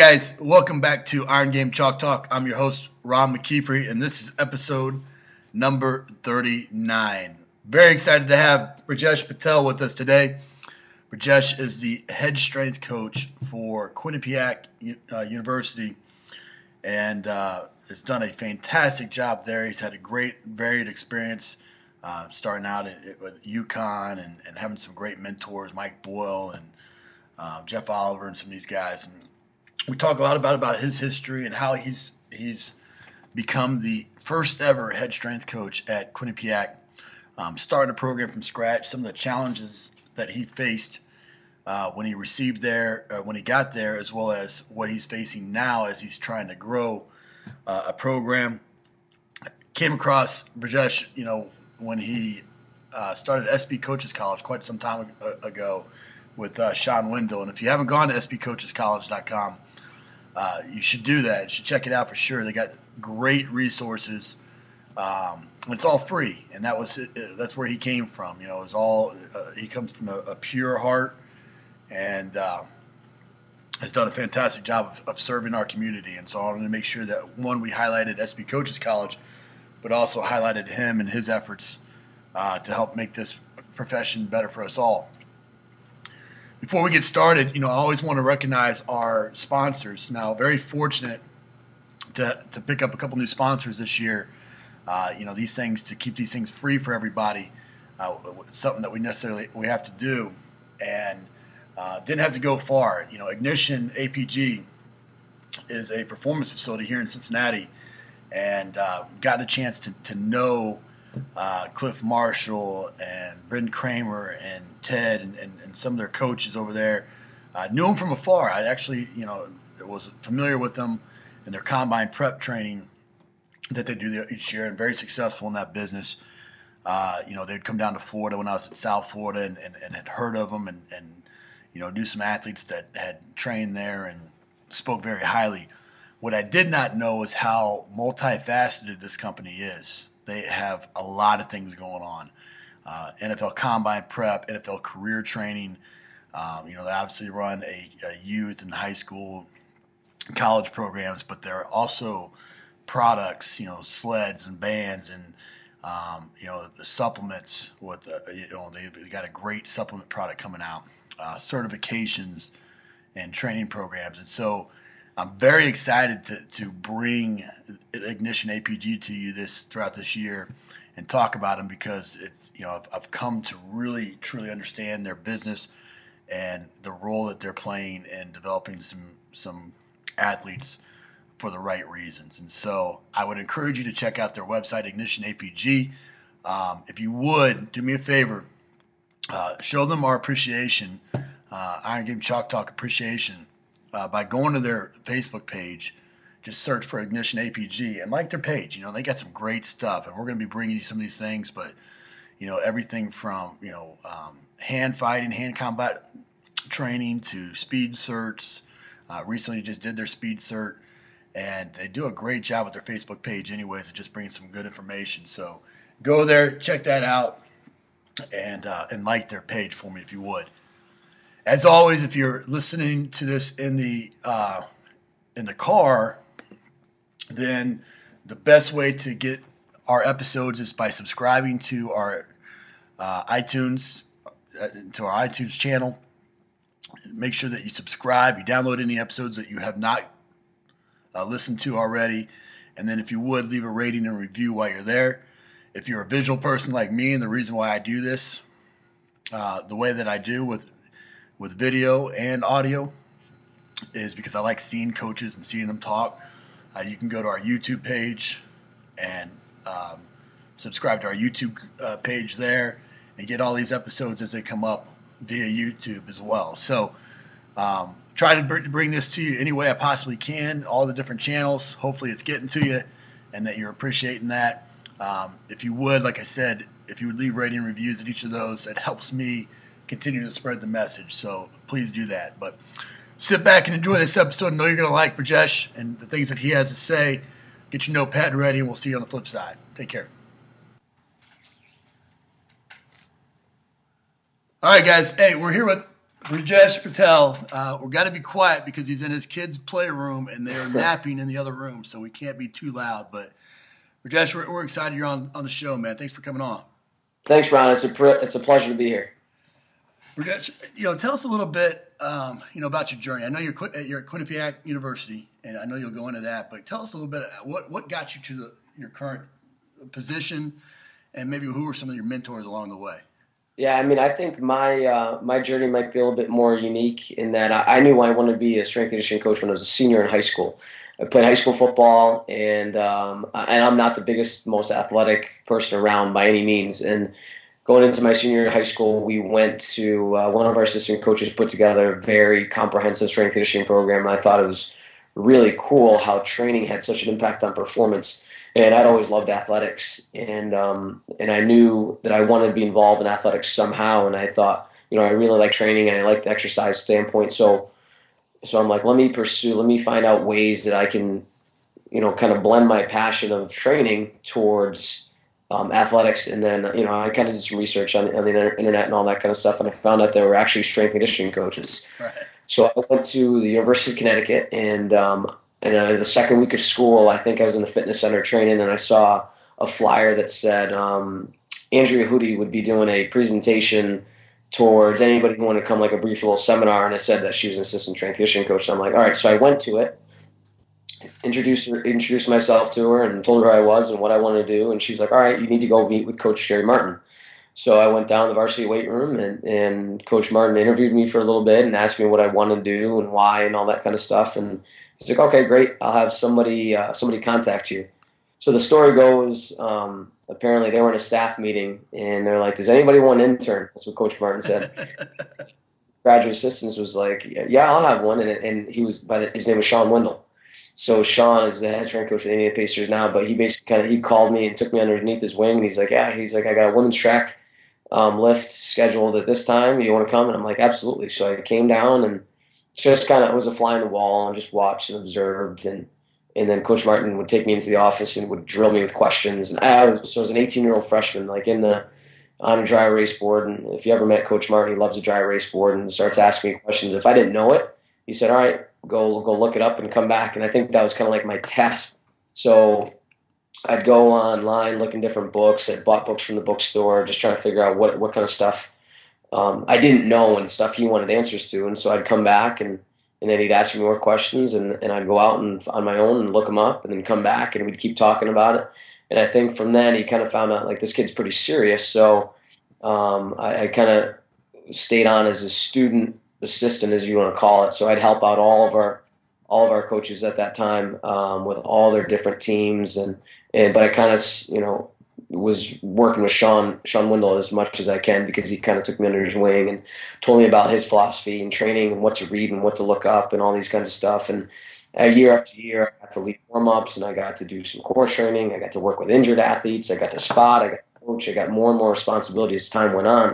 Guys, welcome back to Iron Game Chalk Talk. I'm your host, Ron McKeefery, and this is episode number 39. Very excited to have Brajesh Patel with us today. Brajesh is the head strength coach for Quinnipiac University and has done a fantastic job there. He's had a great, varied experience starting out with UConn and having some great mentors, Mike Boyle and Jeff Oliver and some of these guys. And we talk a lot about his history and how he's become the first ever head strength coach at Quinnipiac, starting a program from scratch. Some of the challenges that he faced when he when he got there, as well as what he's facing now as he's trying to grow a program. Came across Brajesh, when he started SB Coaches College quite some time ago with Sean Wendell. And if you haven't gone to sbcoachescollege.com, you should do that. You should check it out for sure. They got great resources. It's all free, and that's where he came from. It was all he comes from a pure heart, and has done a fantastic job of serving our community. And so I wanted to make sure that, one, we highlighted SB Coaches College, but also highlighted him and his efforts to help make this profession better for us all. Before we get started, I always want to recognize our sponsors. Now, very fortunate to pick up a couple new sponsors this year. These things, to keep these things free for everybody, something that we have to do, and didn't have to go far. Ignition APG is a performance facility here in Cincinnati, and gotten a chance to know Cliff Marshall and Brendan Kramer and Ted and some of their coaches over there. Knew them from afar. I actually, was familiar with them and their combine prep training that they do each year, and very successful in that business. They'd come down to Florida when I was at South Florida and had heard of them and knew some athletes that had trained there and spoke very highly. What I did not know is how multifaceted this company is. They have a lot of things going on. NFL combine prep, NFL career training. They obviously run a youth and high school, college programs, but there are also products, sleds and bands and, the supplements. They've got a great supplement product coming out, certifications and training programs. And so I'm very excited to bring Ignition APG to you throughout this year and talk about them, because it's I've come to really truly understand their business and the role that they're playing in developing some athletes for the right reasons. And so I would encourage you to check out their website, Ignition APG. If you would do me a favor, show them our appreciation, Iron Game Chalk Talk appreciation, by going to their Facebook page. Just search for Ignition APG and like their page. They got some great stuff, and we're going to be bringing you some of these things. But everything from hand fighting, hand combat training to speed certs. Recently, just did their speed cert, and they do a great job with their Facebook page. Anyways, of just bringing some good information. So go there, check that out, and like their page for me if you would. As always, if you're listening to this in the car, then the best way to get our episodes is by subscribing to our iTunes channel. Make sure that you subscribe. You download any episodes that you have not listened to already, and then if you would, leave a rating and review while you're there. If you're a visual person like me, and the reason why I do this the way that I do with video and audio is because I like seeing coaches and seeing them talk. You can go to our YouTube page and subscribe to our YouTube page there and get all these episodes as they come up via YouTube as well. So try to bring this to you any way I possibly can, all the different channels. Hopefully it's getting to you and that you're appreciating that. If you would, like I said, if you would leave rating reviews at each of those, it helps me continue to spread the message. So please do that. But sit back and enjoy this episode. I know you're going to like Brajesh and the things that he has to say. Get your notepad ready, and we'll see you on the flip side. Take care. All right, guys. Hey, we're here with Rajesh Patel, we've got to be quiet because he's in his kids' playroom and they're napping in the other room, so we can't be too loud. But Rajesh, we're excited you're on the show, man. Thanks for coming on. Thanks, Ron. It's a pleasure to be here. Rajesh, tell us a little bit, about your journey. I know you're at Quinnipiac University, and I know you'll go into that. But tell us a little bit what got you to your current position, and maybe who were some of your mentors along the way. Yeah, I mean, I think my journey might be a little bit more unique in that I knew I wanted to be a strength and conditioning coach when I was a senior in high school. I played high school football, and I'm not the biggest, most athletic person around by any means. And going into my senior year in high school, we went to one of our assistant coaches put together a very comprehensive strength and conditioning program, and I thought it was really cool how training had such an impact on performance. And I'd always loved athletics, and I knew that I wanted to be involved in athletics somehow. And I thought, I really like training and I like the exercise standpoint. So I'm like, let me find out ways that I can, kind of blend my passion of training towards athletics. And then, I kind of did some research on the internet and all that kind of stuff, and I found out there were actually strength and conditioning coaches. Right. So I went to the University of Connecticut, and the second week of school, I think I was in the fitness center training, and I saw a flyer that said Andrea Hootie would be doing a presentation towards anybody who wanted to come, like a brief little seminar, and it said that she was an assistant strength conditioning coach. So I'm like, all right. So I went to it, introduced myself to her, and told her who I was and what I wanted to do. And she's like, all right, you need to go meet with Coach Jerry Martin. So I went down to the varsity weight room, and Coach Martin interviewed me for a little bit and asked me what I wanted to do and why and all that kind of stuff. And he's like, okay, great. I'll have somebody contact you. So the story goes, apparently they were in a staff meeting, and they're like, does anybody want an intern? That's what Coach Martin said. Graduate assistants was like, yeah, I'll have one. And he was his name was Sean Wendell. So Sean is the head strength coach for the Indiana Pacers now, but he basically he called me and took me underneath his wing, and he's like, I got a women's track lift scheduled at this time. You want to come? And I'm like, absolutely. So I came down and just kind of, it was a fly on the wall, and just watched and observed. And then Coach Martin would take me into the office and would drill me with questions. And I was an 18-year-old freshman, like on a dry erase board. And if you ever met Coach Martin, he loves a dry erase board and starts asking me questions. If I didn't know it, he said, all right, go look it up and come back. And I think that was kind of like my test. So I'd go online, look in different books. I bought books from the bookstore, just trying to figure out what kind of stuff I didn't know and stuff he wanted answers to. And so I'd come back, and then he'd ask me more questions, and I'd go out and on my own and look them up, and then come back, and we'd keep talking about it. And I think from then he kind of found out, like, this kid's pretty serious. So I kind of stayed on as a student assistant, as you want to call it. So I'd help out all of our coaches at that time with all their different teams, but I kind of was working with Sean Wendell as much as I can, because he kind of took me under his wing and told me about his philosophy and training and what to read and what to look up and all these kinds of stuff. And year after year, I got to lead warm-ups, and I got to do some core training. I got to work with injured athletes. I got to spot. I got to coach. I got more and more responsibility as time went on,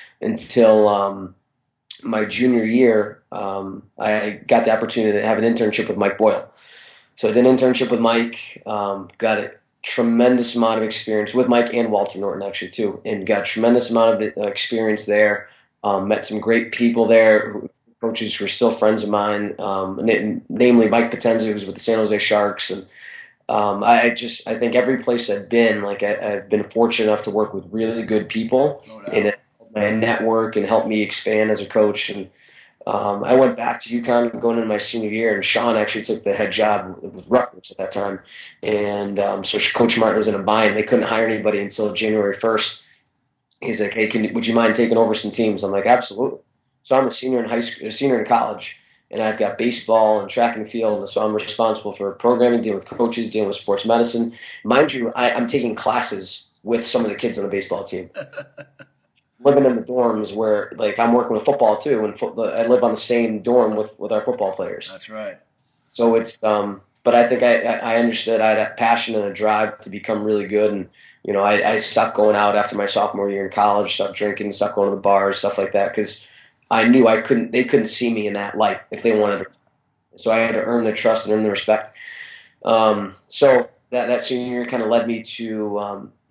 until my junior year, I got the opportunity to have an internship with Mike Boyle. So I did an internship with Mike, got a tremendous amount of experience with Mike and Walter Norton, actually, too, and got a tremendous amount of experience there. Met some great people there, coaches who are still friends of mine, namely Mike Potenza, who's with the San Jose Sharks. And I think every place I've been, like, I've been fortunate enough to work with really good people, and my network and helped me expand as a coach. And I went back to UConn going into my senior year, and Sean actually took the head job with Rutgers at that time. And so Coach Martin was in a bind. They couldn't hire anybody until January 1st. He's like, hey, would you mind taking over some teams? I'm like, absolutely. So I'm a senior in high school, a senior in college, and I've got baseball and track and field. And so I'm responsible for programming, dealing with coaches, dealing with sports medicine. Mind you, I'm taking classes with some of the kids on the baseball team. Living in the dorms where, like, I'm working with football too, and I live on the same dorm with our football players. That's right. So it's, but I think I understood. I had a passion and a drive to become really good, and I stopped going out after my sophomore year in college, stopped drinking, stopped going to the bars, stuff like that, because I knew they couldn't see me in that light if they wanted to. So I had to earn their trust and earn their respect. So that senior year kind of led me to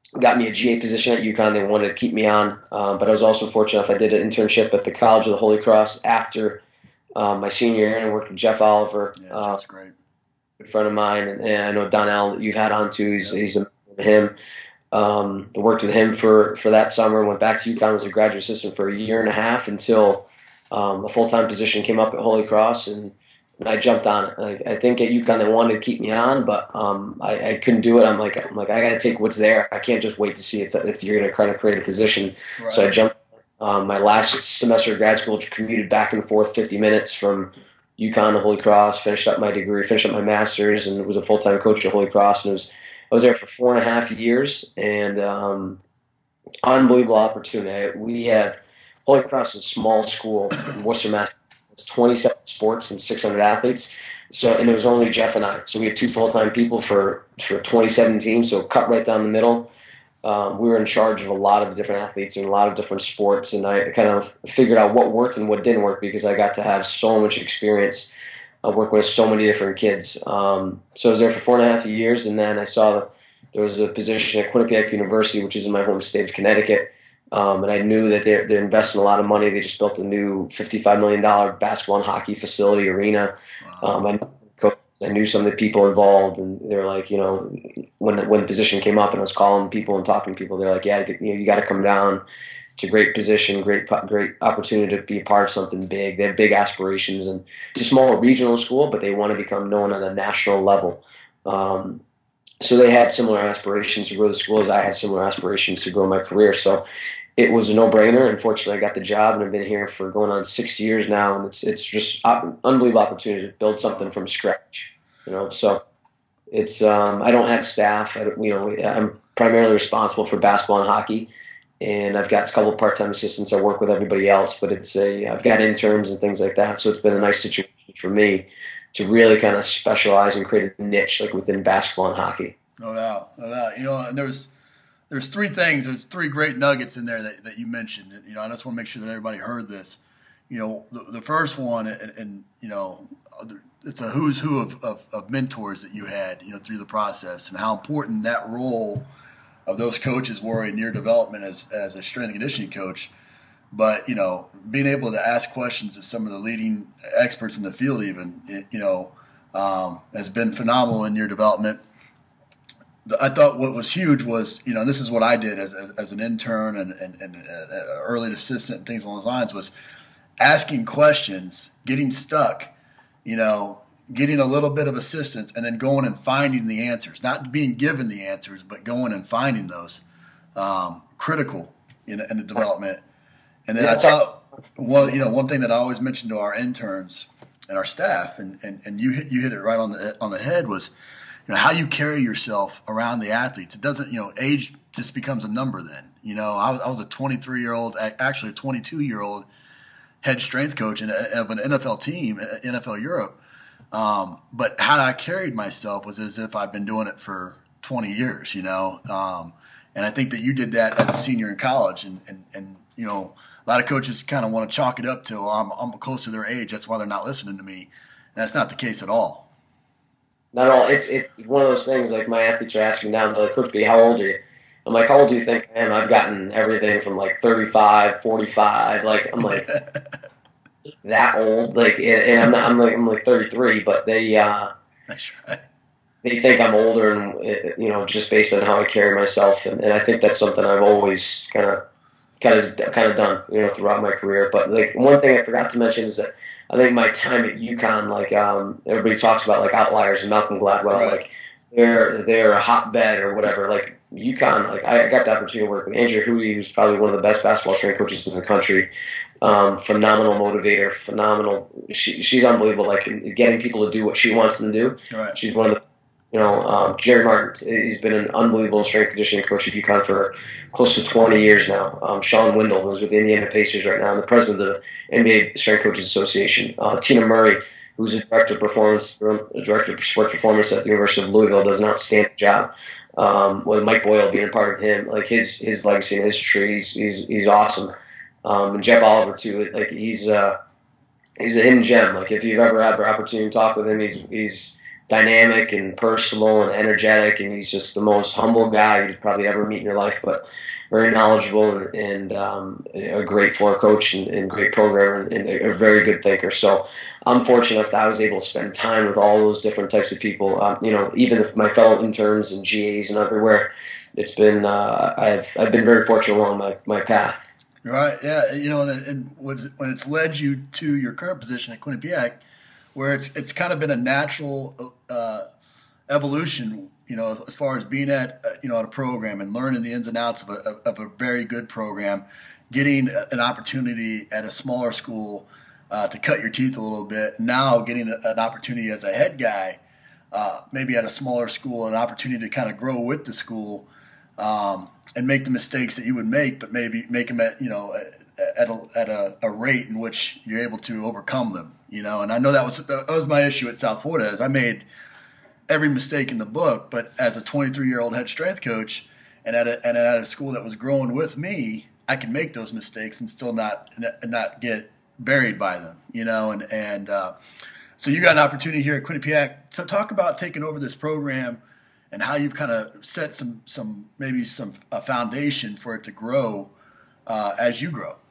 got me a GA position at UConn. They wanted to keep me on, but I was also fortunate enough I did an internship at the College of the Holy Cross after my senior year, and I worked with Jeff Oliver. Yeah, Jeff's great. Good friend of mine, and I know Donnell that you've had on too. He's a him. I worked with him for that summer. Went back to UConn, was a graduate assistant for a year and a half until a full-time position came up at Holy Cross, and I jumped on it. I think at UConn they wanted to keep me on, but I couldn't do it. I'm like I got to take what's there. I can't just wait to see if you're going to kind of create a position. Right. So I jumped. My last semester of grad school, commuted back and forth 50 minutes from UConn to Holy Cross, finished up my degree, finished up my master's, and was a full-time coach at Holy Cross. And I was there for 4.5 years, and unbelievable opportunity. We had Holy Cross is a small school in Worcester, Massachusetts. It's 27 sports and 600 athletes. So, and it was only Jeff and I. So we had 2 full-time people for 27 teams, so cut right down the middle. We were in charge of a lot of different athletes and a lot of different sports, and I kind of figured out what worked and what didn't work because I got to have so much experience working with so many different kids. So I was there for 4.5 years, and then I saw there was a position at Quinnipiac University, which is in my home state of Connecticut, and I knew that they're investing a lot of money. They just built a new $55 million basketball and hockey facility arena. Wow. I knew some of the people involved, and they were like, when the position came up and I was calling people and talking to people, they're like, yeah, you got to come down. It's a great position, great opportunity to be a part of something big. They have big aspirations, and it's a smaller regional school, but they want to become known on a national level. So they had similar aspirations to grow the school as I had similar aspirations to grow my career. So it was a no-brainer. Unfortunately, I got the job, and I've been here for going on 6 years now, and it's just unbelievable opportunity to build something from scratch. So it's I don't have staff. I'm primarily responsible for basketball and hockey, and I've got a couple of part-time assistants. I work with everybody else, but I've got interns and things like that. So it's been a nice situation for me to really kind of specialize and create a niche like within basketball and hockey. No doubt. And there's 3 things. There's 3 great nuggets in there that you mentioned. I just want to make sure that everybody heard this. The first one, and it's a who's who of mentors that you had, through the process, and how important that role of those coaches were in your development as a strength and conditioning coach. But, being able to ask questions of some of the leading experts in the field even, has been phenomenal in your development. I thought what was huge was, this is what I did as an intern and early assistant and things along those lines, was asking questions, getting stuck, getting a little bit of assistance, and then going and finding the answers. Not being given the answers, but going and finding those. Critical in the development. And then I thought, one thing that I always mentioned to our interns and our staff, and you hit it right on the head, was how you carry yourself around the athletes. It doesn't, age just becomes a number then. I was a 23-year-old, actually a 22-year-old head strength coach of an NFL team, NFL Europe. But how I carried myself was as if I've been doing it for 20 years, and I think that you did that as a senior in college, and a lot of coaches kind of want to chalk it up to, I'm close to their age, that's why they're not listening to me. And that's not the case at all. Not at all. It's one of those things, like my athletes are asking down, they're like, Coach B, how old are you? I'm like, how old do you think I am? I've gotten everything from like 35, 45. Like, I'm like that old. Like, and I'm like 33, but they that's right. They think I'm older, and just based on how I carry myself, and I think that's something I've always kind of done, throughout my career. But like one thing I forgot to mention is that I think my time at UConn, like everybody talks about like outliers and Malcolm Gladwell, right. Like they're a hotbed or whatever. Like UConn, like I got the opportunity to work with Andrea Hootie, who's probably one of the best basketball strength coaches in the country. Phenomenal motivator, phenomenal. She's unbelievable. Like getting people to do what she wants them to do. Right. She's one of the. Jerry Martin, he's been an unbelievable strength conditioning coach at UConn for close to 20 years now. Sean Windle, who's with the Indiana Pacers right now, and the president of the NBA Strength Coaches Association. Tina Murray, who's a director of sport performance at the University of Louisville, does an outstanding job. With Mike Boyle being a part of him, like his legacy and history, he's awesome. And Jeff Oliver too, like he's a hidden gem. Like if you've ever had the opportunity to talk with him, he's dynamic and personal and energetic, and he's just the most humble guy you'd probably ever meet in your life, but very knowledgeable and a great floor coach and great programmer and a very good thinker. So I'm fortunate enough that I was able to spend time with all those different types of people. Even if my fellow interns and GAs and everywhere, it's been I've been very fortunate along my path. Right. Yeah. And when it's led you to your current position at Quinnipiac, where it's kind of been a natural evolution, as far as being at a program and learning the ins and outs of a very good program, getting an opportunity at a smaller school to cut your teeth a little bit. Now getting an opportunity as a head guy, maybe at a smaller school, an opportunity to kind of grow with the school. And make the mistakes that you would make, but maybe make them at a rate in which you're able to overcome them. And I know that was my issue at South Florida. Is I made every mistake in the book, but as a 23-year-old head strength coach, and at a school that was growing with me, I could make those mistakes and still not get buried by them. So you got an opportunity here at Quinnipiac. So talk about taking over this program and how you've kind of set some foundation for it to grow as you grow.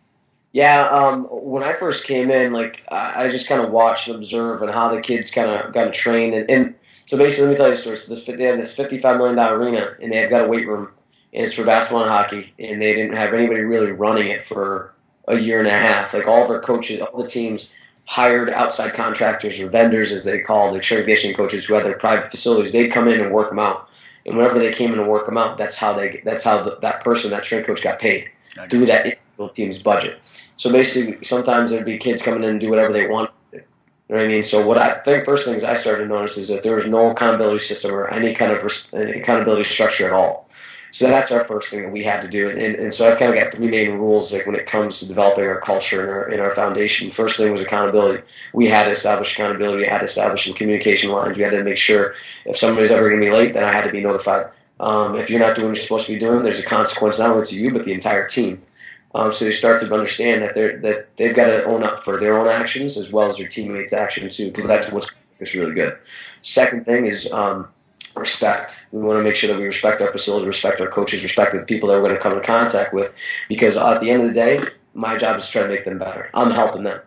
Yeah, when I first came in, I just kind of watched and observed and how the kids kind of got trained. And so basically, let me tell you a story. So they had this $55 million arena, and they've got a weight room, and it's for basketball and hockey, and they didn't have anybody really running it for a year and a half. Like all of our coaches, all the teams hired outside contractors or vendors, as they call the strength conditioning coaches who had their private facilities. They'd come in and work them out, and whenever they came in and work them out, that's how that person, that strength coach, got paid through that individual team's budget. So basically, sometimes there'd be kids coming in and do whatever they want. You know what I mean? So what I think first things I started to notice is that there was no accountability system or any kind of accountability structure at all. So that's our first thing that we had to do. And so I've kind of got three main rules when it comes to developing our culture and our foundation. First thing was accountability. We had to establish accountability. We had to establish some communication lines. We had to make sure if somebody's ever going to be late, then I had to be notified. If you're not doing what you're supposed to be doing, there's a consequence not only to you but the entire team. So they start to understand that they've got to own up for their own actions as well as their teammates' actions too, because that's what's really good. Second thing is respect. We want to make sure that we respect our facility, respect our coaches, respect the people that we're going to come in contact with, because at the end of the day, my job is to try to make them better. I'm helping them.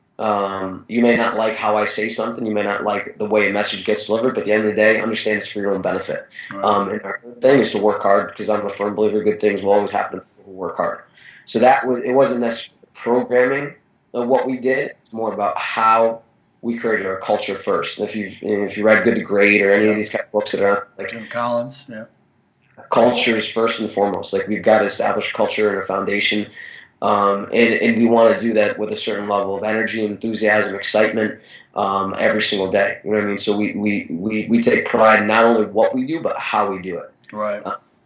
You may not like how I say something, you may not like the way a message gets delivered, but at the end of the day, understand it's for your own benefit. Right. And our thing is to work hard, because I'm a firm believer good things will always happen to people who work hard. So it wasn't necessarily programming of what we did. It's more about how we created our culture first. And if you read Good to Great or any of these kind of books that are like Jim Collins, yeah, culture is first and foremost. We've got to establish culture and a foundation, and we want to do that with a certain level of energy, enthusiasm, excitement every single day. You know what I mean? So we take pride in not only what we do but how we do it. Right.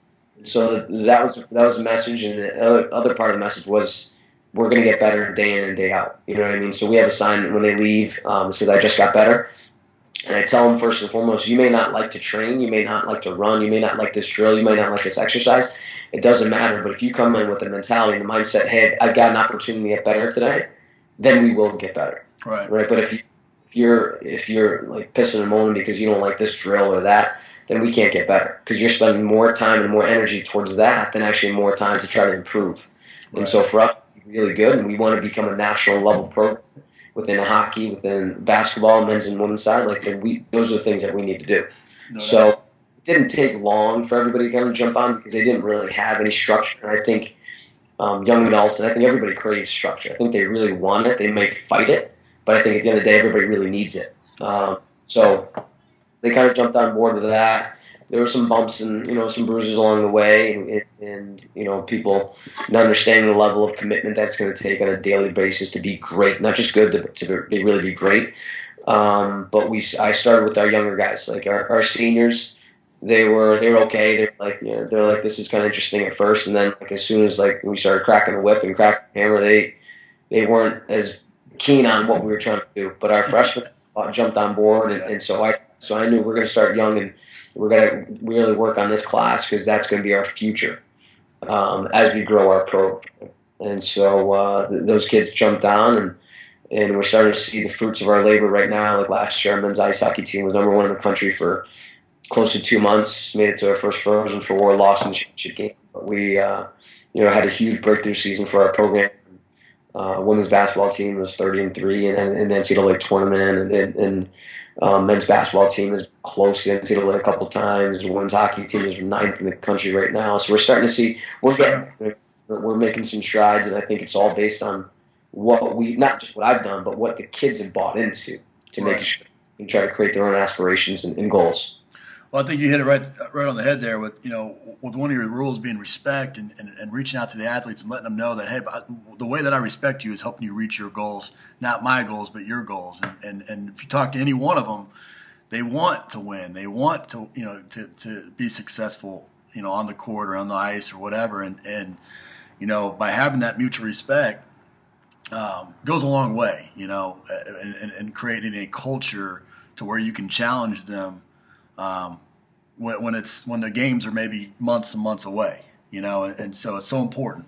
So that was the message, and the other part of the message was we're going to get better day in and day out. You know what I mean? So we have a sign when they leave that says, "I just got better." And I tell them first and foremost, you may not like to train, you may not like to run, you may not like this drill, you may not like this exercise. It doesn't matter. But if you come in with the mentality and the mindset, "Hey, I've got an opportunity to get better today," then we will get better. Right. But if you're like pissing and moaning because you don't like this drill or that, then we can't get better, because you're spending more time and more energy towards that than actually more time to try to improve. Right. And so for us, it's really good, and we want to become a national level program within hockey, within basketball, men's and women's side. Those are the things that we need to do. So it didn't take long for everybody to kind of jump on, because they didn't really have any structure. And I think young adults, and I think everybody craves structure. I think they really want it. They may fight it, but I think at the end of the day, everybody really needs it. So they kind of jumped on board with that. There were some bumps and some bruises along the way, and people not understanding the level of commitment that's going to take on a daily basis to be great, not just good, to really be great. But I started with our younger guys, like our seniors. They were okay. They're like this is kind of interesting at first, and then as soon as we started cracking the whip and cracking the hammer, they weren't as keen on what we were trying to do. But our freshmen jumped on board, and so I knew we're going to start young, and we're going to really work on this class, because that's going to be our future as we grow our program. And so those kids jumped on, and we're starting to see the fruits of our labor right now. Like last year, our men's ice hockey team was #1 in the country for close to 2 months, made it to our first Frozen Four, lost in the championship game. But we, had a huge breakthrough season for our program. Women's basketball team was 30-3 in the NCAA tournament, and men's basketball team is close to the NCAA a couple times. The women's hockey team is 9th in the country right now. So we're starting to see we're making some strides, and I think it's all based on not just what I've done, but what the kids have bought into to make sure and try to create their own aspirations and goals. Well, I think you hit it right on the head there with with one of your rules being respect and reaching out to the athletes and letting them know that, hey, the way that I respect you is helping you reach your goals, not my goals, but your goals. And if you talk to any one of them, they want to win. They want to, to be successful, on the court or on the ice or whatever. And by having that mutual respect goes a long way, and creating a culture to where you can challenge them when the games are maybe months and months away, and so it's so important.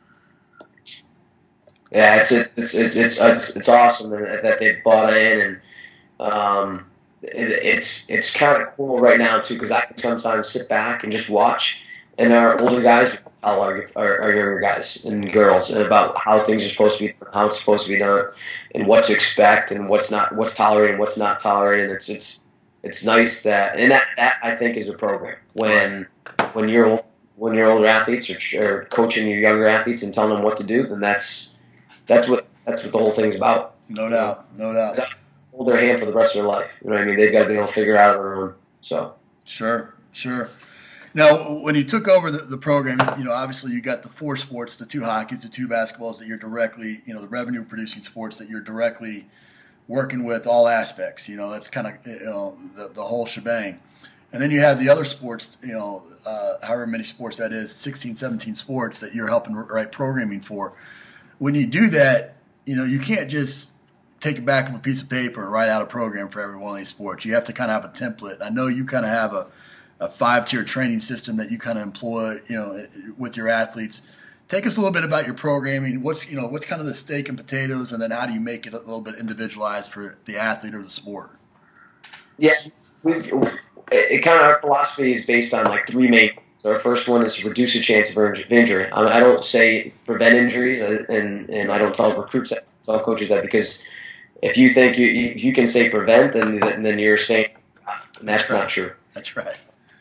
Yeah, it's awesome that they bought in, and it's kind of cool right now too, because I can sometimes sit back and just watch, and our older guys tell our younger guys and girls about how things are supposed to be, how it's supposed to be done, and what to expect, and what's tolerated, and what's not tolerated. It's nice that I think is a program when you're older athletes or coaching your younger athletes and telling them what to do, then that's what the whole thing's about. No doubt. Hold their hand for the rest of their life. You know what I mean? They've got to be able to figure it out on their own. So sure. Now, when you took over the program, obviously you got the 4 sports, the 2 hockeys, the 2 basketballs that you're directly, the revenue producing sports that you're directly working with, all aspects. That's kind of the whole shebang. And then you have the other sports, however many sports that is, 16, 17 sports that you're helping write programming for. When you do that, you can't just take it back of a piece of paper and write out a program for every one of these sports. You have to kind of have a template. I know you kind of have a 5-tier training system that you kind of employ, with your athletes. Take us a little bit about your programming. What's kind of the steak and potatoes, and then how do you make it a little bit individualized for the athlete or the sport? Yeah, our philosophy is based on like 3 main. So our first one is to reduce the chance of injury. I don't say prevent injuries, and I don't tell recruits that, tell coaches that, because if you think you can say prevent, then you're saying, and that's not true. That's right.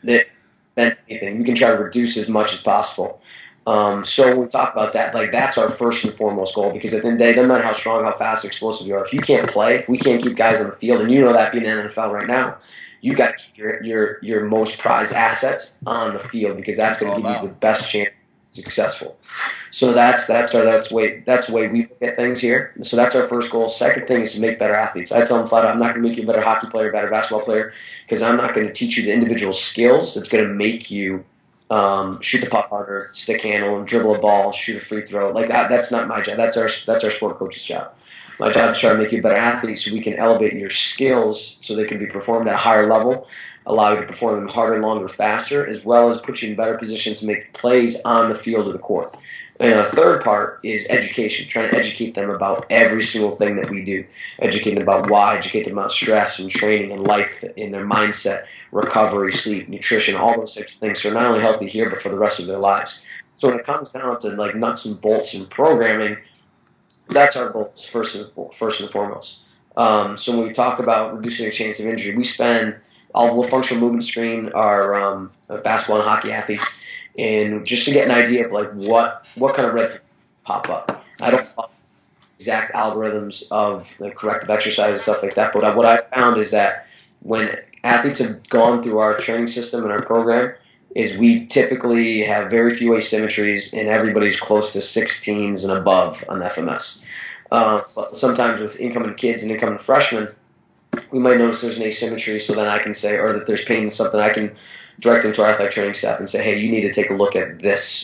Anything. We can try to reduce as much as possible. So when we talk about that, like that's our first and foremost goal, because at the end of the day, it doesn't matter how strong, how fast, explosive you are. If you can't play, if we can't keep guys on the field, and that being in the NFL right now, you got to keep your most prized assets on the field, because that's going to give you the best chance to be successful. So that's the way we look at things here. So that's our first goal. Second thing is to make better athletes. I tell them flat out, I'm not going to make you a better hockey player, better basketball player, because I'm not going to teach you the individual skills that's going to make you shoot the puck harder, stick handle, dribble a ball, shoot a free throw. Like that's not my job. That's our sport coach's job. My job is to try to make you a better athlete so we can elevate your skills so they can be performed at a higher level, allow you to perform them harder, longer, faster, as well as put you in better positions to make plays on the field or the court. And the third part is education, trying to educate them about every single thing that we do. Educate them about why, educate them about stress and training and life and their mindset, recovery, sleep, nutrition, all those types of things. So not only healthy here, but for the rest of their lives. So when it comes down to like nuts and bolts and programming, that's our goals first and foremost. So when we talk about reducing the chance of injury, we'll functional movement screen our basketball and hockey athletes, and just to get an idea of like what kind of red flags pop up. I don't follow exact algorithms of the corrective exercise and stuff like that, but what I found is that when athletes have gone through our training system and our program, is we typically have very few asymmetries, and everybody's close to 16s and above on FMS. But sometimes with incoming kids and incoming freshmen, we might notice there's an asymmetry, so then I can say, or that there's pain in something, I can direct them to our athletic training staff and say, hey, you need to take a look at this.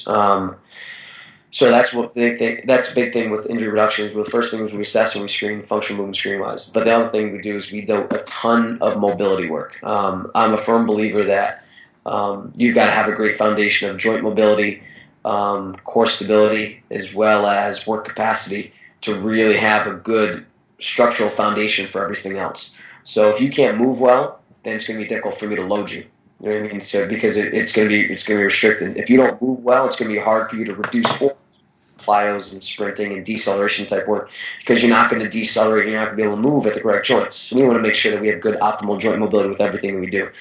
So that's the big thing with injury reductions. The first thing is we assess and we screen functional movement screen-wise. But the other thing we do is we do a ton of mobility work. I'm a firm believer that you've got to have a great foundation of joint mobility, core stability, as well as work capacity to really have a good structural foundation for everything else. So if you can't move well, then it's going to be difficult for me to load you. You know what I mean? So because it's going to be restricted. If you don't move well, it's going to be hard for you to reduce force, plyos and sprinting and deceleration type work, because you're not going to decelerate. You're not going to be able to move at the correct joints. So we want to make sure that we have good optimal joint mobility with everything we do.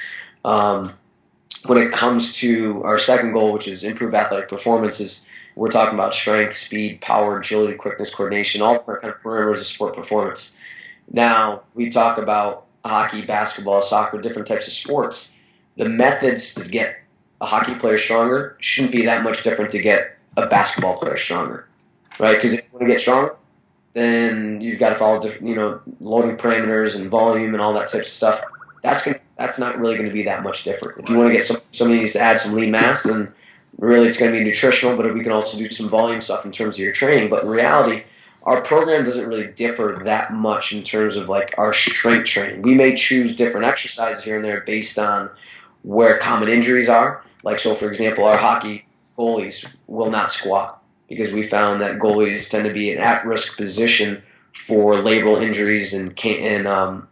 When it comes to our second goal, which is improve athletic performances, we're talking about strength, speed, power, agility, quickness, coordination, all different kind of parameters of sport performance. Now, we talk about hockey, basketball, soccer, different types of sports. The methods to get a hockey player stronger shouldn't be that much different to get a basketball player stronger, right? Because if you want to get stronger, then you've got to follow different, loading parameters and volume and all that type of stuff. That's not really going to be that much different. If you want to get somebody needs to add some lean mass, then really it's going to be nutritional, but we can also do some volume stuff in terms of your training. But in reality, our program doesn't really differ that much in terms of like our strength training. We may choose different exercises here and there based on where common injuries are. Like, so for example, our hockey goalies will not squat because we found that goalies tend to be in at-risk position for labral injuries and FAI,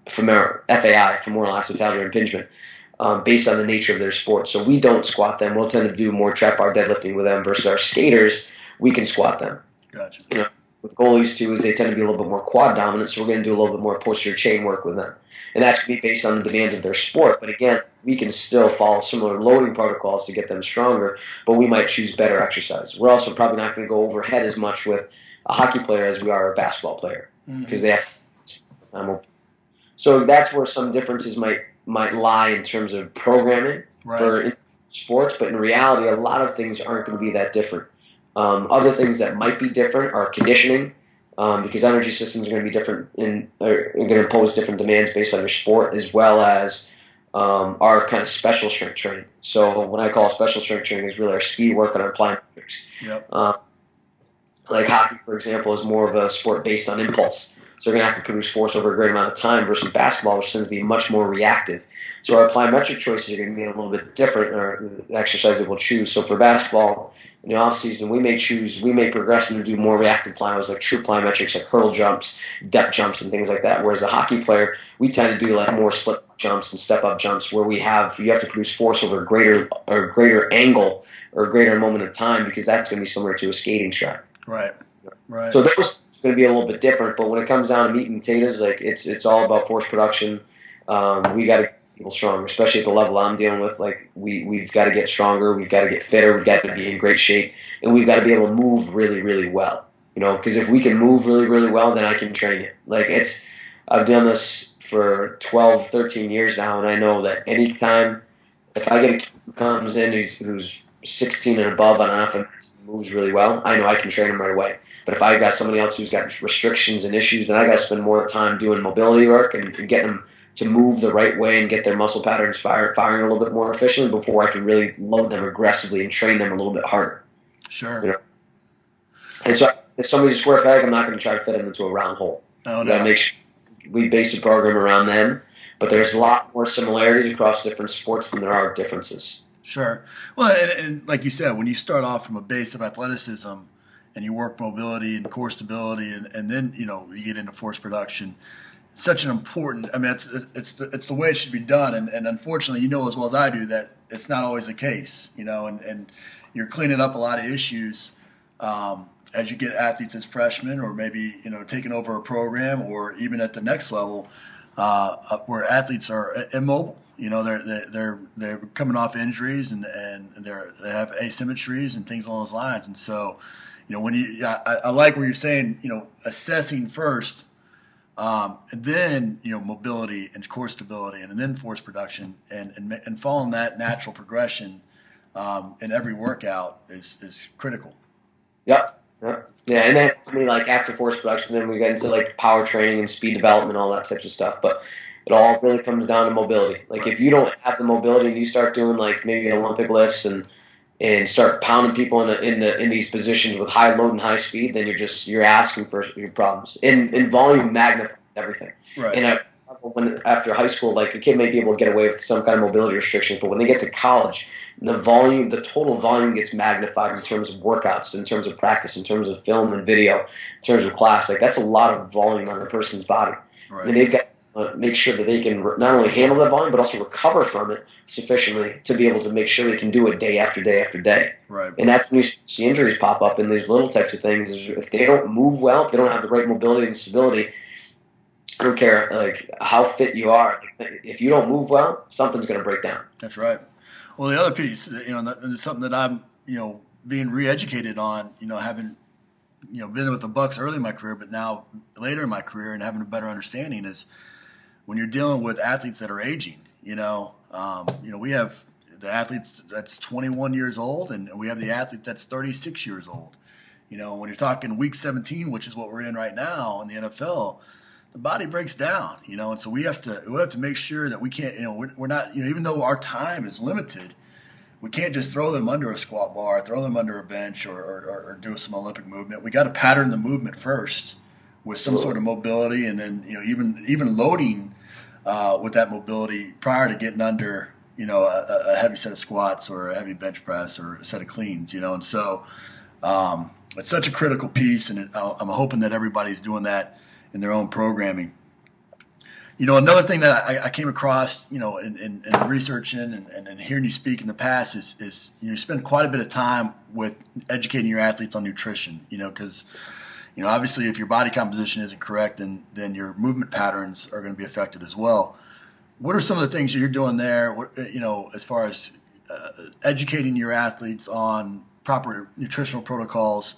femoral acetabular impingement, based on the nature of their sport. So we don't squat them. We'll tend to do more trap bar deadlifting with them versus our skaters. We can squat them. Gotcha. With goalies too, is they tend to be a little bit more quad dominant, so we're going to do a little bit more posterior chain work with them. And that's going to be based on the demands of their sport. But again, we can still follow similar loading protocols to get them stronger, but we might choose better exercise. We're also probably not going to go overhead as much with a hockey player as we are a basketball player, because they have. So that's where some differences might lie in terms of programming for sports, but in reality, a lot of things aren't going to be that different. Other things that might be different are conditioning, because energy systems are going to be different are going to impose different demands based on your sport, as well as our kind of special strength training. So what I call special strength training is really our speed work and our plyometrics. Yep. Like hockey, for example, is more of a sport based on impulse. So they're going to have to produce force over a great amount of time versus basketball, which tends to be much more reactive. So our plyometric choices are going to be a little bit different, or the exercise that we'll choose. So for basketball, in the off season, we may progress and do more reactive plyos, like true plyometrics, like hurdle jumps, depth jumps, and things like that. Whereas a hockey player, we tend to do like more split jumps and step up jumps, where you have to produce force over a greater angle or a greater moment of time, because that's going to be similar to a skating stride. Right. So those are going to be a little bit different, but when it comes down to meat and potatoes, like it's all about force production. We got to get people stronger, especially at the level I'm dealing with. Like we've got to get stronger, we've got to get fitter, we've got to be in great shape, and we've got to be able to move really, really well. Because if we can move really, really well, then I can train you. Like I've done this for 12, 13 years now, and I know that anytime if I get a kid who comes in who's 16 and above on enough, moves really well, I know I can train them right away. But if I've got somebody else who's got restrictions and issues, then I got to spend more time doing mobility work and getting them to move the right way and get their muscle patterns firing a little bit more efficiently before I can really load them aggressively and train them a little bit harder. Sure. And so if somebody's a square peg, I'm not going to try to fit them into a round hole. No. Make sure we base the program around them. But there's a lot more similarities across different sports than there are differences. Sure. Well, and like you said, when you start off from a base of athleticism and you work mobility and core stability, and then you get into force production, it's such an important. I mean, it's the way it should be done, and unfortunately, as well as I do that it's not always the case. And you're cleaning up a lot of issues as you get athletes as freshmen, or maybe taking over a program, or even at the next level where athletes are immobile. They're coming off injuries and they have asymmetries and things along those lines. And so, I like what you're saying. Assessing first, and then mobility and core stability, and then force production, and following that natural progression in every workout is critical. Yep. Yeah, and then like after force production, then we get into like power training and speed development, all that types of stuff. But it all really comes down to mobility. Like if you don't have the mobility and you start doing like maybe Olympic lifts and start pounding people in these positions with high load and high speed, then you're asking for your problems. And volume magnifies everything. Right. And when after high school, like a kid may be able to get away with some kind of mobility restrictions, but when they get to college, the total volume gets magnified in terms of workouts, in terms of practice, in terms of film and video, in terms of class. Like that's a lot of volume on a person's body, Right. and they've got to make sure that they can not only handle that volume but also recover from it sufficiently to be able to make sure they can do it day after day after day. Right. And that's when you see injuries pop up in these little types of things. If they don't move well, if they don't have the right mobility and stability, I don't care like how fit you are. If you don't move well, something's going to break down. That's right. Well, the other piece, and it's something that I'm, being re-educated on, having, been with the Bucks early in my career, but now later in my career and having a better understanding is when you're dealing with athletes that are aging. We have the athletes that's 21 years old, and we have the athlete that's 36 years old. When you're talking week 17, which is what we're in right now in the NFL, the body breaks down, and so we have to make sure that we can't, we're not, even though our time is limited, we can't just throw them under a squat bar, throw them under a bench, or do some Olympic movement. We got to pattern the movement first with some sort of mobility, and then even loading with that mobility prior to getting under a heavy set of squats or a heavy bench press or a set of cleans, and so it's such a critical piece, and I'm hoping that everybody's doing that in their own programming. Another thing that I came across, in researching and hearing you speak in the past is you spend quite a bit of time with educating your athletes on nutrition, because, obviously if your body composition isn't correct, then your movement patterns are going to be affected as well. What are some of the things that you're doing there, as far as educating your athletes on proper nutritional protocols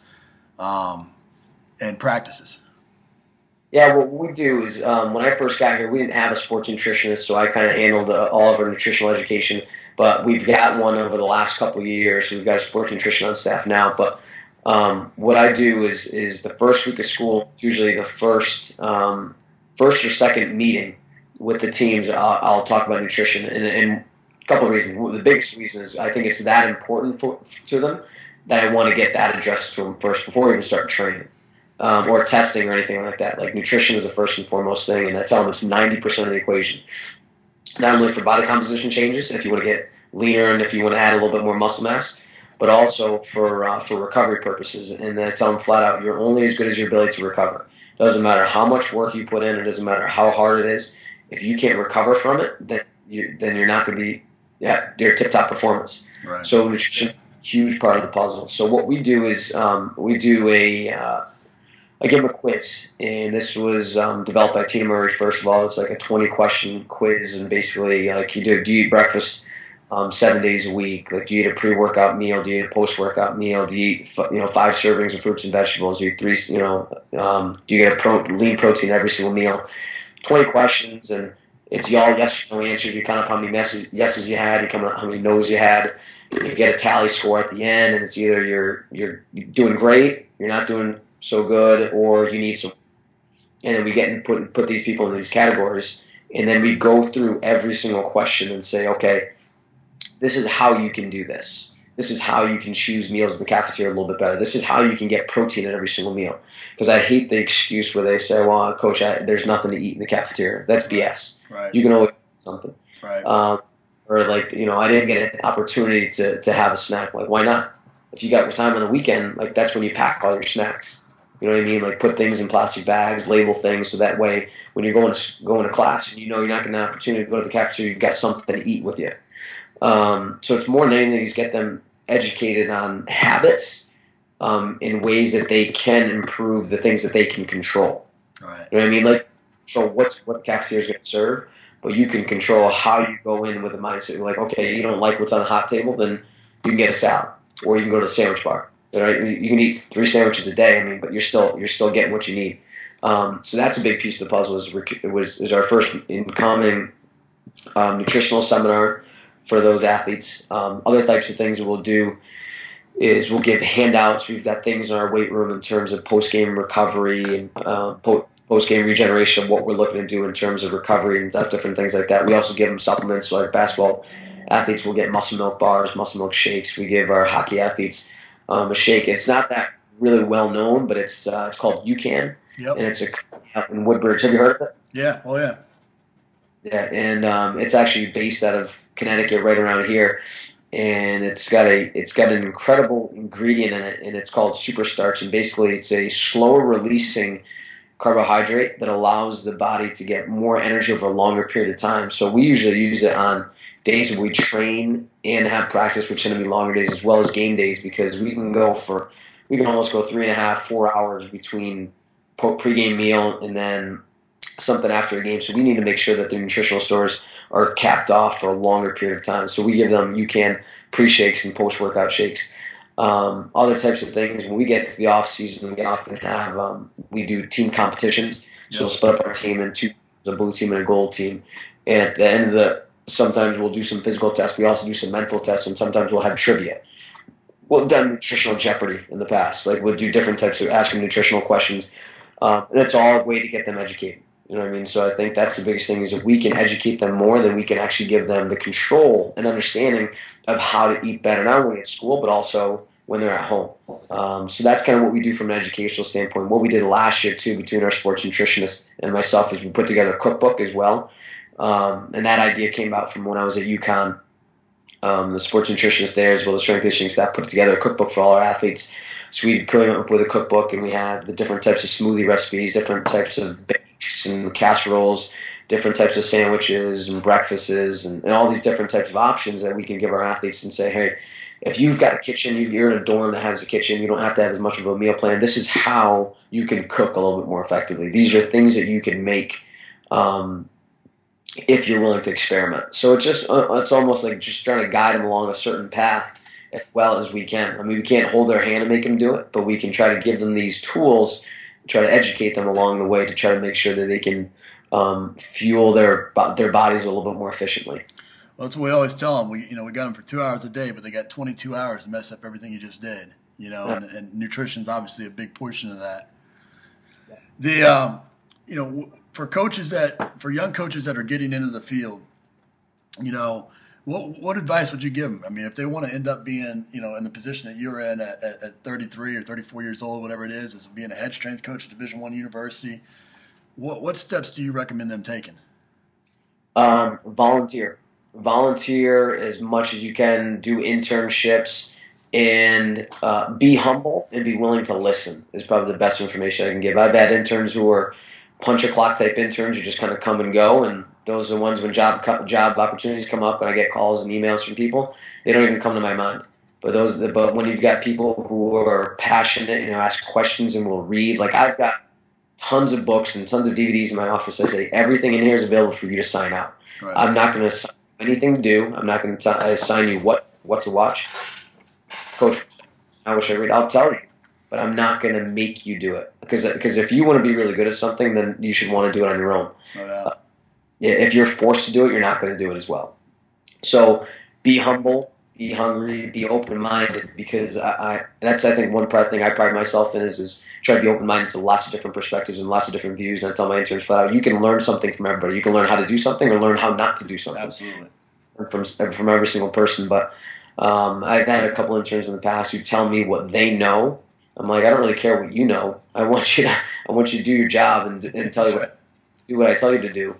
and practices? Yeah, what we do is when I first got here, we didn't have a sports nutritionist, so I kind of handled all of our nutritional education. But we've got one over the last couple of years, so we've got a sports nutrition on staff now. But what I do is the first week of school, usually the first or second meeting with the teams, I'll talk about nutrition, and a couple of reasons. The biggest reason is I think it's that important to them that I want to get that addressed to them first before we even start training. Or testing or anything like that. Like nutrition is the first and foremost thing, and I tell them it's 90% of the equation. Not only for body composition changes, if you want to get leaner and if you want to add a little bit more muscle mass, but also for recovery purposes. And then I tell them flat out, you're only as good as your ability to recover. Doesn't matter how much work you put in, it doesn't matter how hard it is. If you can't recover from it, then you're not going to be your tip-top performance. Right. So nutrition is a huge part of the puzzle. So what we do is we do I give them a quiz, and this was developed by Tina Murray. First of all, it's like a 20-question quiz, and basically, like do you eat breakfast 7 days a week? Like, do you eat a pre-workout meal? Do you eat a post-workout meal? Do you eat 5 servings of fruits and vegetables? Do you eat 3? Do you get lean protein every single meal? 20 questions, and it's y'all yes or no answers. You count up how many yeses you had, you count up how many no's you had. You get a tally score at the end, and it's either you're doing great, you're not doing so good, or you need some. And then we get and put these people in these categories, and then we go through every single question and say, okay, this is how you can do this. This is how you can choose meals in the cafeteria a little bit better. This is how you can get protein in every single meal. Because I hate the excuse where they say, well, Coach, there's nothing to eat in the cafeteria. That's BS. Right. You can always eat something. Right. Or like, I didn't get an opportunity to have a snack. Like, why not? If you got time on the weekend, like that's when you pack all your snacks. You know what I mean? Like put things in plastic bags, label things, so that way when you're going to class and you're not getting an opportunity to go to the cafeteria, you've got something to eat with you. So it's more than anything is get them educated on habits in ways that they can improve the things that they can control. Right. You know what I mean? Like control what the cafeteria is going to serve, but you can control how you go in with a mindset. Like, okay, you don't like what's on the hot table, then you can get a salad, or you can go to the sandwich bar. Right? You can eat 3 sandwiches a day. But you're still getting what you need. So that's a big piece of the puzzle. Is our first incoming nutritional seminar for those athletes. Other types of things that we'll do is we'll give handouts. We've got things in our weight room in terms of post-game recovery and post-game regeneration of what we're looking to do in terms of recovery and different things like that. We also give them supplements. So our basketball athletes will get muscle milk bars, muscle milk shakes. We give our hockey athletes a shake. It's not that really well known, but it's called UCAN, Yep. and it's in Woodbridge. Have you heard of it? Yeah. Oh yeah. Yeah, and it's actually based out of Connecticut, right around here, and it's got an incredible ingredient in it, and it's called superstarch, and basically it's a slower releasing carbohydrate that allows the body to get more energy over a longer period of time. So we usually use it on days where we train and have practice, which tend to be longer days, as well as game days, because we can almost go 3.5, 4 hours between pregame meal and then something after a game. So we need to make sure that the nutritional stores are capped off for a longer period of time. So we give them UCAN pre-shakes and post-workout shakes. Other types of things. When we get to the off season, we often have we do team competitions. So we'll split up our team into a blue team and a gold team. And at the end of sometimes we'll do some physical tests. We also do some mental tests, and sometimes we'll have trivia. We've done nutritional Jeopardy in the past. Like we'll do different types of asking nutritional questions, and it's all a way to get them educated. You know what I mean? So I think that's the biggest thing is if we can educate them more, then we can actually give them the control and understanding of how to eat better, not only at school, but also when they're at home. So that's kind of what we do from an educational standpoint. What we did last year, too, between our sports nutritionist and myself is we put together a cookbook as well. And that idea came out from when I was at UConn. The sports nutritionist there, as well as strength conditioning staff, put together a cookbook for all our athletes. So we came up with a cookbook, and we had the different types of smoothie recipes, different types of bakes and casseroles, different types of sandwiches and breakfasts, and all these different types of options that we can give our athletes and say, hey, if you've got a kitchen, you're in a dorm that has a kitchen, you don't have to have as much of a meal plan. This is how you can cook a little bit more effectively. These are things that you can make if you're willing to experiment. So it's almost like just trying to guide them along a certain path as well as we can. I mean, we can't hold their hand and make them do it, but we can try to give them these tools, try to educate them along the way to try to make sure that they can fuel their bodies a little bit more efficiently. Well, that's what we always tell them. We got them for 2 hours a day, but they got 22 hours to mess up everything you just did. And nutrition's obviously a big portion of that. The for young coaches that are getting into the field, what advice would you give them? I mean, if they want to end up being, in the position that you're in at 33 or 34 years old, whatever it is, as being a head strength coach at Division I university, what steps do you recommend them taking? Volunteer as much as you can, do internships, and be humble and be willing to listen is probably the best information I can give. I've had interns who are punch a clock type interns who just kind of come and go, and those are the ones when job opportunities come up and I get calls and emails from people, they don't even come to my mind. But when you've got people who are passionate, ask questions and will read, like I've got tons of books and tons of DVDs in my office that say everything in here is available for you to sign out. Right. I'm not going to anything to do. I'm not going to assign you what to watch. Coach, I wish I read. I'll tell you, but I'm not going to make you do it because if you want to be really good at something, then you should want to do it on your own. No doubt. If you're forced to do it, you're not going to do it as well. So be humble, be hungry, be open-minded, because that's I think one thing I pride myself in is try to be open-minded to lots of different perspectives and lots of different views. And I tell my interns flat out, you can learn something from everybody. You can learn how to do something or learn how not to do something. Absolutely. From every single person. But I've had a couple interns in the past who tell me what they know. I'm like, I don't really care what you know. I want you to do your job and tell you do what I tell you to do.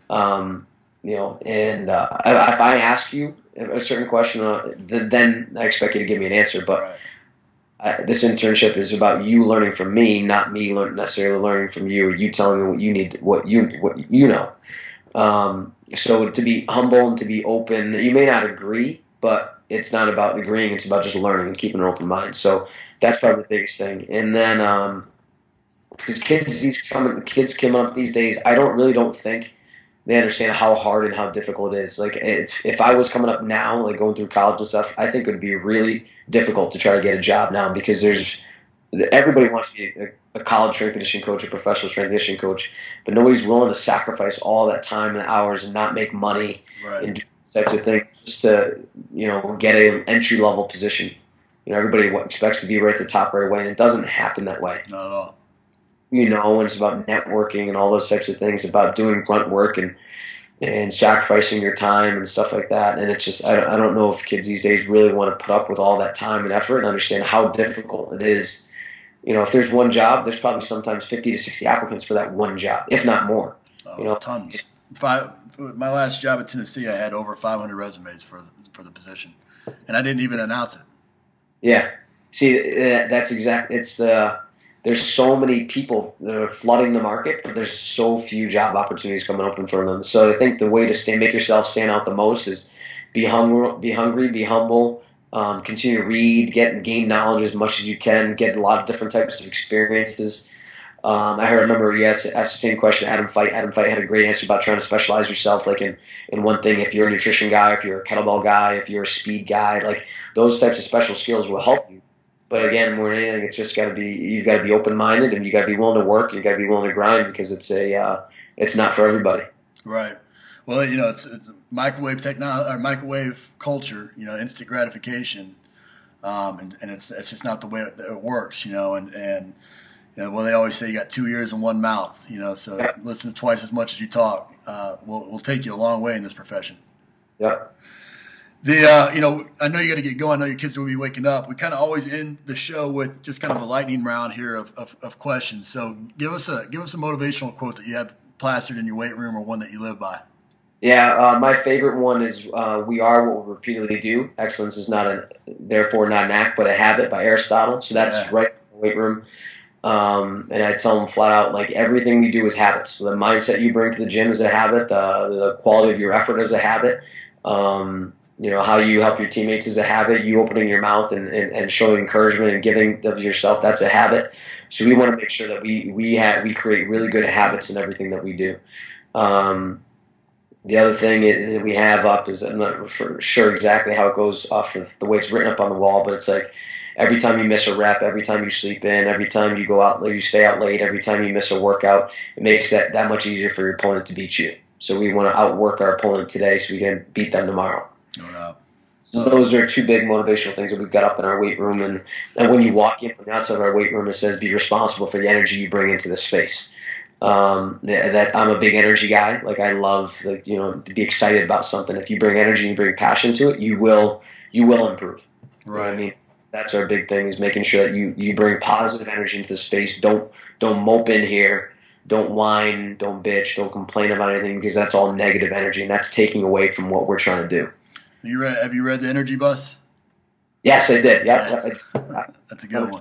If I ask you a certain question, then I expect you to give me an answer. But this internship is about you learning from me, not me necessarily learning from you, or you telling me what you need, what you know. So to be humble and to be open, you may not agree, but it's not about agreeing. It's about just learning and keeping an open mind. So that's probably the biggest thing. And then because kids coming up these days, I don't think they understand how hard and how difficult it is. Like if I was coming up now, like going through college and stuff, I think it would be really difficult to try to get a job now because everybody wants to be a college strength conditioning coach, a professional strength conditioning coach, but nobody's willing to sacrifice all that time and hours and not make money and do types of things just to get an entry level position. Everybody expects to be right at the top right away, and it doesn't happen that way. Not at all. And it's about networking and all those types of things, about doing grunt work and sacrificing your time and stuff like that. And it's just, I don't know if kids these days really want to put up with all that time and effort and understand how difficult it is. If there's one job, there's probably sometimes 50 to 60 applicants for that one job, if not more. Tons. My last job at Tennessee, I had over 500 resumes for the position, and I didn't even announce it. Yeah. See, that's exactly. There's so many people that are flooding the market, but there's so few job opportunities coming open for them. So I think the way to make yourself stand out the most is be hungry, be humble, continue to read, gain knowledge as much as you can, get a lot of different types of experiences. I remember you asked the same question. Adam Fight had a great answer about trying to specialize yourself, like in one thing. If you're a nutrition guy, if you're a kettlebell guy, if you're a speed guy, like those types of special skills will help you. But again, more than anything, it's just you've got to be open minded, and you got to be willing to work. You got to be willing to grind because it's not for everybody. Right. Well, it's microwave technology or microwave culture. Instant gratification, and it's just not the way it works. And well, they always say you got 2 ears and one mouth. So listen twice as much as you talk. Will take you a long way in this profession. Yep. I know you got to get going. I know your kids will be waking up. We kind of always end the show with just kind of a lightning round here of questions. So give us a motivational quote that you have plastered in your weight room or one that you live by. Yeah, my favorite one is "We are what we repeatedly do. Excellence is therefore not an act, but a habit" by Aristotle. So that's right in the weight room. And I tell them flat out, like, everything we do is habits. So the mindset you bring to the gym is a habit. The quality of your effort is a habit. How you help your teammates is a habit. You opening your mouth and showing encouragement and giving of yourself, that's a habit. So we want to make sure that we create really good habits in everything that we do. The other thing that we have up is, I'm not sure exactly how it goes off of the way it's written up on the wall, but it's like, every time you miss a rep, every time you sleep in, every time you go out, you stay out late, every time you miss a workout, it makes that much easier for your opponent to beat you. So we want to outwork our opponent today so we can beat them tomorrow. No doubt. So those are two big motivational things that we've got up in our weight room. And when you walk in from the outside of our weight room, it says, be responsible for the energy you bring into the space. That I'm a big energy guy. Like, I love, to be excited about something. If you bring energy and you bring passion to it, you will improve. Right. You know what I mean? That's our big thing, is making sure that you bring positive energy into the space. Don't mope in here. Don't whine. Don't bitch. Don't complain about anything, because that's all negative energy, and that's taking away from what we're trying to do. Have you read The Energy Bus? Yes, I did. Yeah. That's a good one.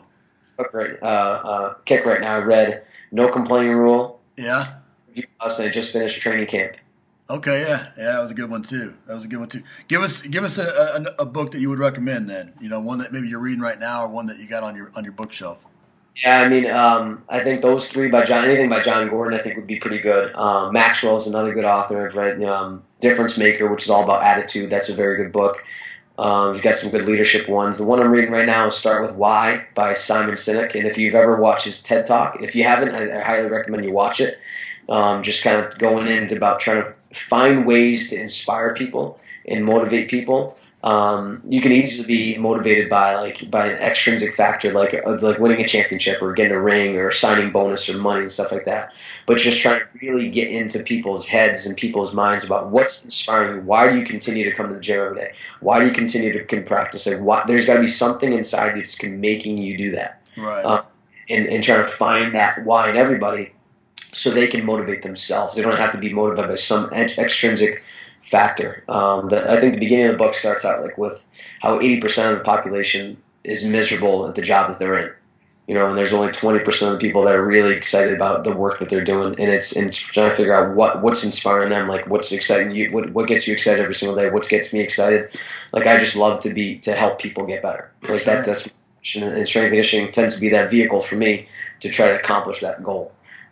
Kick right now. I read No Complaining Rule. Yeah. I just finished training camp. Okay, yeah, that was a good one too. Give us a book that you would recommend then. One that maybe you're reading right now, or one that you got on your bookshelf. Yeah, I mean, I think those three anything by John Gordon, I think would be pretty good. Maxwell is another good author. I've read Difference Maker, which is all about attitude. That's a very good book. He's got some good leadership ones. The one I'm reading right now is Start With Why by Simon Sinek. And if you've ever watched his TED Talk, if you haven't, I highly recommend you watch it. Just kind of going into about trying to find ways to inspire people and motivate people. You can easily be motivated by an extrinsic factor, like winning a championship or getting a ring or signing bonus or money and stuff like that. But just trying to really get into people's heads and people's minds about what's inspiring you. Why do you continue to come to the gym every day? Why do you continue to practice? There's got to be something inside you that's making you do that. Right. And trying to find that why in everybody, so they can motivate themselves. They don't have to be motivated by some extrinsic factor. I think the beginning of the book starts out with how 80% of the population is miserable at the job that they're in. And there's only 20% of the people that are really excited about the work that they're doing, and it's trying to figure out what's inspiring them, like what's exciting you, what gets you excited every single day, what gets me excited. Like, I just love to help people get better. Like, sure. That's and strength conditioning tends to be that vehicle for me to try to accomplish that goal.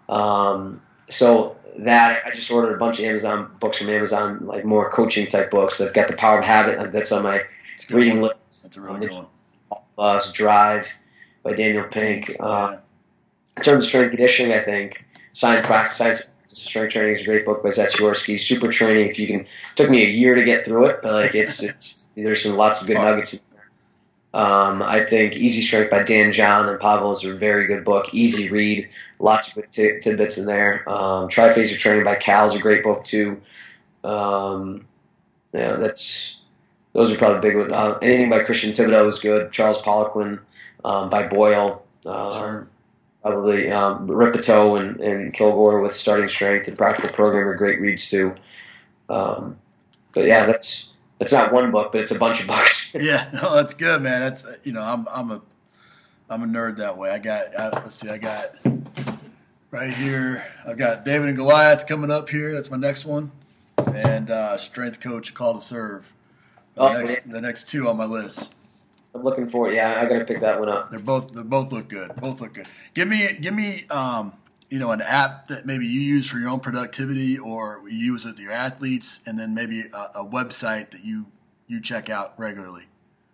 So that I just ordered a bunch of books from Amazon, like more coaching type books. I've got The Power of Habit. That's on my reading list. That's a really good one. Drive by Daniel Pink. In terms of strength conditioning, I think Science Strength Training is a great book by Zetsyorsky. Super Training. It took me a year to get through it, but there's lots of good nuggets. I think Easy Strength by Dan John and Pavel is a very good book. Easy read, lots of good tidbits in there. Tri-Phase Training by Cal is a great book too. Those are probably big ones. Anything by Christian Thibodeau is good. Charles Poliquin by Boyle. Sure. Probably Ripito and Kilgore with Starting Strength and Practical Program are great reads too. But yeah, that's not one book, but it's a bunch of books. Yeah, no, that's good, man. That's I'm a nerd that way. Let's see, I got right here. I've got David and Goliath coming up here. That's my next one, and Strength Coach, Call to Serve. The next two on my list. I'm looking for it. Yeah, I got to pick that one up. They both look good. Both look good. Give me an app that maybe you use for your own productivity or you use with your athletes, and then maybe a website that you check out regularly.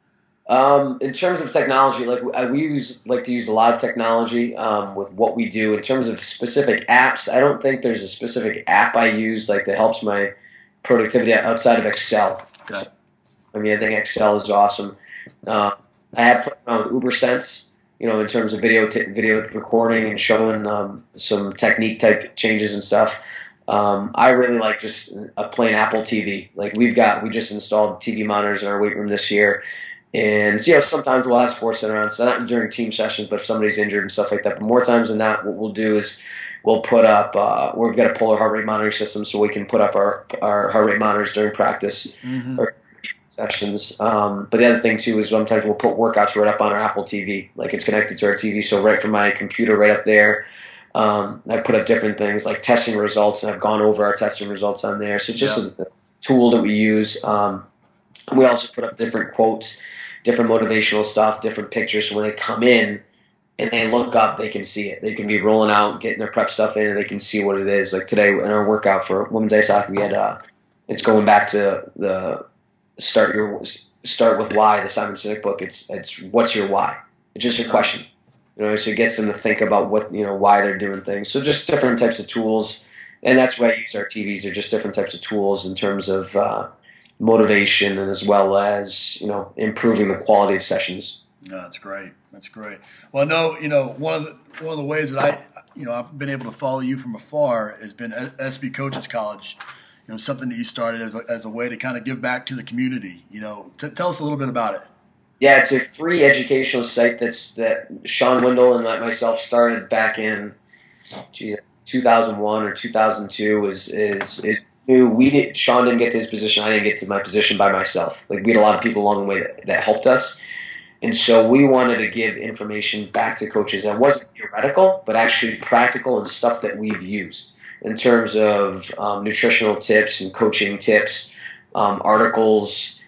In terms of technology, we like to use a lot of technology with what we do. In terms of specific apps, I don't think there's a specific app I use that helps my productivity outside of Excel. Okay. I mean, I think Excel is awesome. I have played around with UberSense, in terms of video recording and showing some technique type changes and stuff. I really like just a plain Apple TV. We just installed TV monitors in our weight room this year. And sometimes we'll have SportsCenter on, so not during team sessions, but if somebody's injured and stuff like that. But more times than not, what we'll do is we'll put up. We've got a polar heart rate monitoring system, so we can put up our heart rate monitors during practice or sessions. But the other thing too is sometimes we'll put workouts right up on our Apple TV, like it's connected to our TV, so right from my computer, right up there. I put up different things like testing results, and I've gone over our testing results on there. So it's just a tool that we use. We also put up different quotes, different motivational stuff, different pictures. So when they come in and they look up, they can see it. They can be rolling out, getting their prep stuff in, and they can see what it is. Like today in our workout for women's ice hockey, we had it's going back to the start with why, the Simon Sinek book. It's what's your why? It's just a question, so it gets them to think about what why they're doing things. So just different types of tools, and that's why I use our TVs. They're just different types of tools in terms of motivation, and as well as improving the quality of sessions. No, that's great. That's great. Well, no, one of the ways that I've been able to follow you from afar has been SB Coaches College. Something that you started as a way to kind of give back to the community. Tell us a little bit about it. Yeah, it's a free educational site that Sean Windle and myself started back in 2001 or 2002. Is new. Sean didn't get to his position. I didn't get to my position by myself. We had a lot of people along the way that helped us. And so we wanted to give information back to coaches that wasn't theoretical, but actually practical and stuff that we've used in terms of nutritional tips and coaching tips, articles,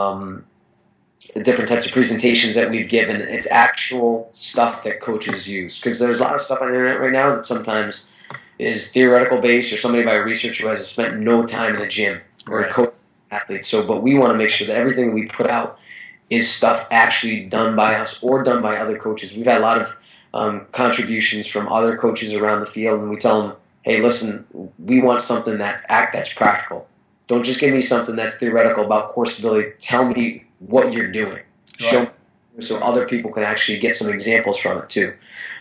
different types of presentations that we've given. It's actual stuff that coaches use. Because there's a lot of stuff on the internet right now that sometimes is theoretical based, or somebody by a researcher who has spent no time in the gym or a coach athlete. But we want to make sure that everything we put out is stuff actually done by us or done by other coaches. We've had a lot of contributions from other coaches around the field, and we tell them, hey, listen, we want something that's practical. Don't just give me something that's theoretical about core stability. Tell me what you're doing. Right. Show me so other people can actually get some examples from it too.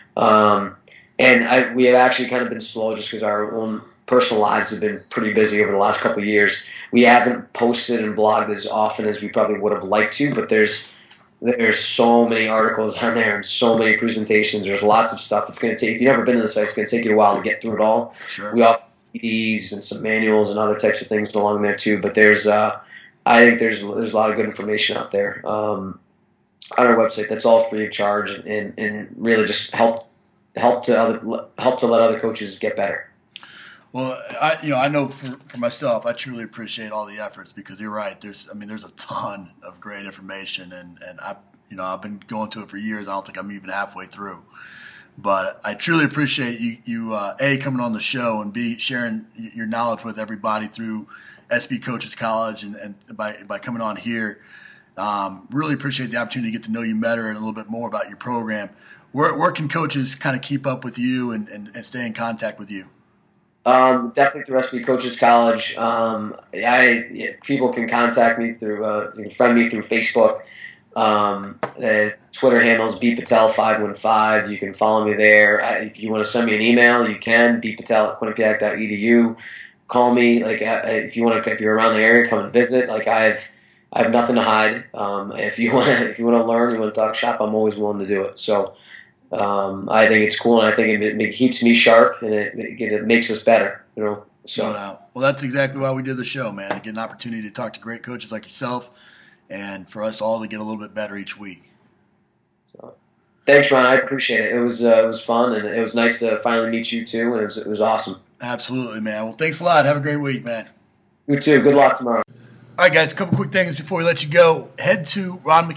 And we have actually kind of been slow just because our own personal lives have been pretty busy over the last couple of years. We haven't posted and blogged as often as we probably would have liked to, but there's so many articles on there and so many presentations. There's lots of stuff. It's going to take, if you've never been to the site, it's going to take you a while to get through it all. Sure. We offer PDs and some manuals and other types of things along there too. But I think there's a lot of good information out there on our website that's all free of charge and really just help to let other coaches get better. Well, I know for myself, I truly appreciate all the efforts, because you're right. There's a ton of great information, and I've been going to it for years. I don't think I'm even halfway through, but I truly appreciate you A, coming on the show, and B, sharing your knowledge with everybody through SB Coaches College, and by coming on here. Really appreciate the opportunity to get to know you better and a little bit more about your program. Where can coaches kind of keep up with you and stay in contact with you? Definitely through SB Coaches College. People can contact me through, you can friend me through Facebook. The Twitter handle is bpatel515. You can follow me there. If you want to send me an email, you can, bpatel@quinnipiac.edu. Call me. If you're around the area, come and visit. I have nothing to hide. If you want to learn, you want to talk shop, I'm always willing to do it. So I think it's cool, and I think it keeps me sharp, and it makes us better. So. No doubt. Well, that's exactly why we did the show, man. To get an opportunity to talk to great coaches like yourself, and for us all to get a little bit better each week. So, thanks, Ron. I appreciate it. It was fun, and it was nice to finally meet you too, and it was awesome. Absolutely, man. Well, thanks a lot. Have a great week, man. You too. Good luck tomorrow. All right, guys, a couple quick things before we let you go. Head to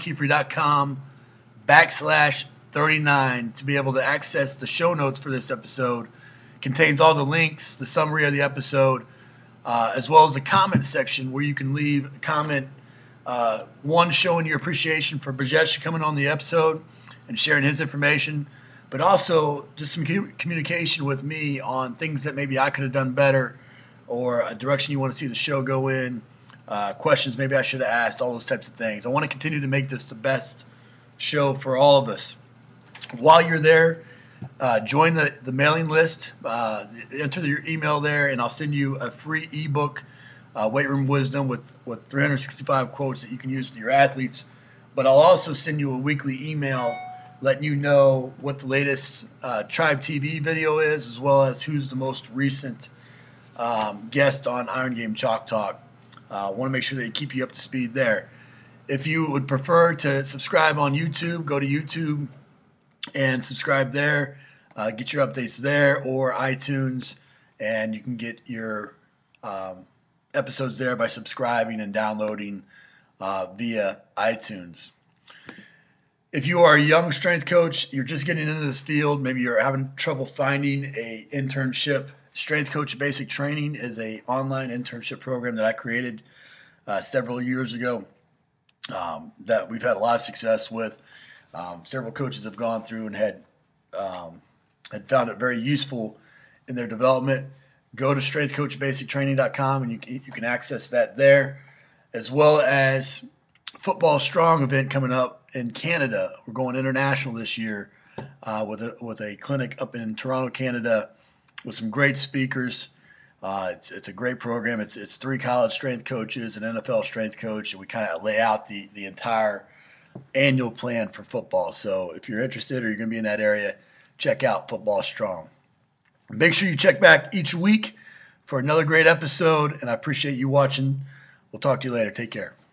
ronmckeefery.com/39 to be able to access the show notes for this episode. Contains all the links, the summary of the episode, as well as the comment section where you can leave a comment, one, showing your appreciation for Brajesh coming on the episode and sharing his information, but also just some communication with me on things that maybe I could have done better or a direction you want to see the show go in. Questions maybe I should have asked, all those types of things. I want to continue to make this the best show for all of us. While you're there, join the mailing list. Enter your email there, and I'll send you a free ebook, Weight Room Wisdom, with 365 quotes that you can use with your athletes. But I'll also send you a weekly email letting you know what the latest Tribe TV video is, as well as who's the most recent guest on Iron Game Chalk Talk. I want to make sure that you keep you up to speed there. If you would prefer to subscribe on YouTube, go to YouTube and subscribe there. Get your updates there, or iTunes, and you can get your episodes there by subscribing and downloading via iTunes. If you are a young strength coach, you're just getting into this field, maybe you're having trouble finding an internship, Strength Coach Basic Training is an online internship program that I created several years ago that we've had a lot of success with. Several coaches have gone through and had found it very useful in their development. Go to strengthcoachbasictraining.com and you can access that there, as well as Football Strong event coming up in Canada. We're going international this year with a clinic up in Toronto, Canada, with some great speakers. It's a great program. It's 3 college strength coaches, an NFL strength coach, and we kind of lay out the entire annual plan for football. So if you're interested or you're going to be in that area, check out Football Strong. Make sure you check back each week for another great episode, and I appreciate you watching. We'll talk to you later. Take care.